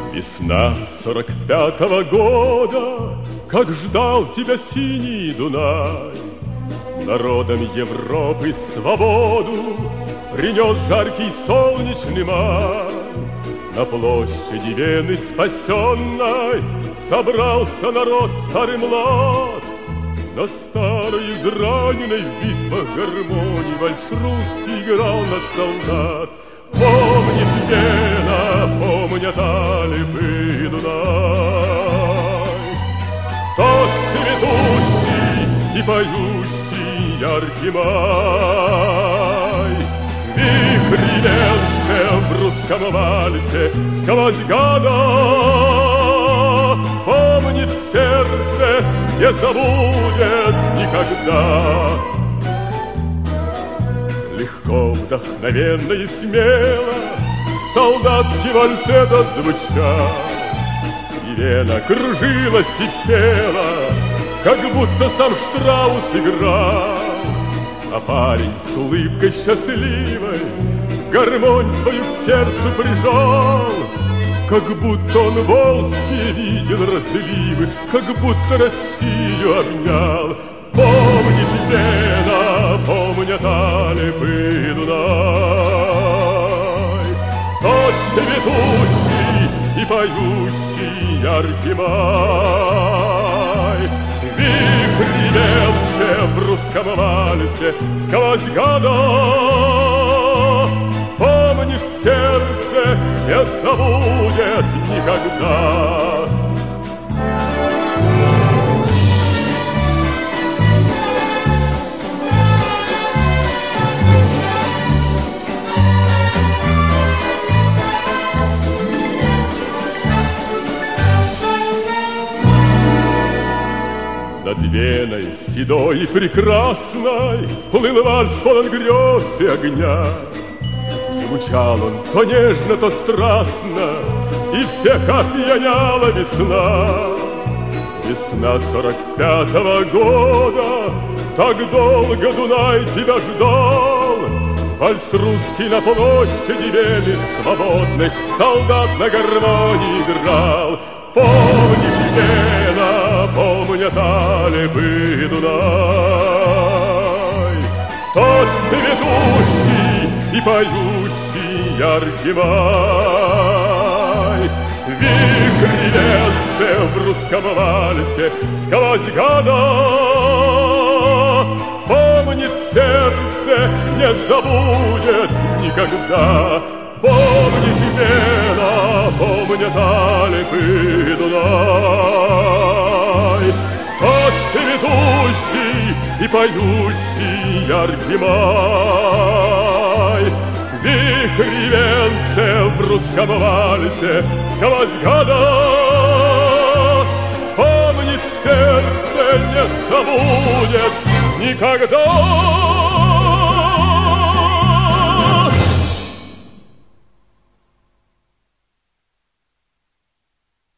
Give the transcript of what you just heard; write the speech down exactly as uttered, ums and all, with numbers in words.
Весна сорок пятого года, как ждал тебя синий Дунай. Народам Европы свободу принес жаркий солнечный май. На площади Вены спасенной собрался народ старый млад. На старой израненной в битвах гармонии вальс русский играл на солдат. Помнит Вена, помнят Альпы и Дунай, тот цветущий и поющий яркий май. Вихри венце в русском вальсе сквозь года помнит сердце, не забудет никогда. Легко, вдохновенно и смело солдатский вальс этот звучал, и Вена кружилась и пела, как будто сам Штраус играл. А парень с улыбкой счастливой гармонь свою к сердцу прижал, как будто он волжские видел разливы, как будто Россию обнял. Помнит Вена, помнят Альпы и Дунай, тот цветущий и поющий яркий май. Вихри венце в русском вальсе сквозь года помнит сердце, не забудет никогда. Над Веной седой и прекрасной плыл вальс полон грез и огня. Звучал он то нежно, то страстно, и всех опьяняла весна. Весна сорок пятого года, так долго Дунай тебя ждал. Вальс русский на площади Вены свободной солдат на гармонии играл. Помнит Вена, помнят Альпы и Дунай, тот цветущий и поющий яркий май. Вихри венце в русском вальсе сквозь года помнит сердце, не забудет никогда. Помнит Вена, помнят Альпы и Дунай, тот цветущий и поющий яркий май. Вихри венце в русском вальсе сквозь года помнит сердце, не забудет никогда.